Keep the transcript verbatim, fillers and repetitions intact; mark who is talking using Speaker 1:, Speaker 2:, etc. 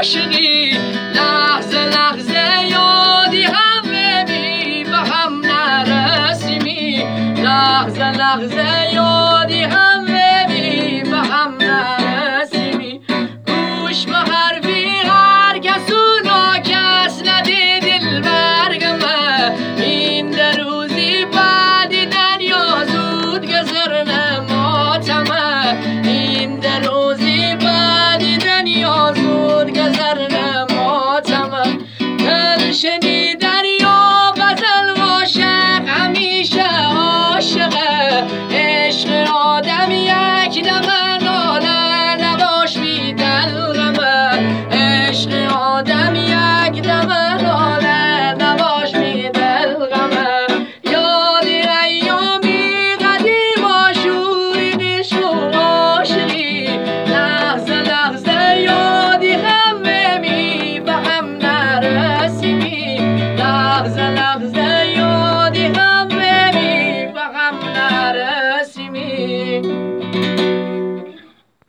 Speaker 1: عاشقی لحظه لحظه یادی همه بی به هم نرسیمی لحظه لحظه یادی همه بی به هم نرسیمی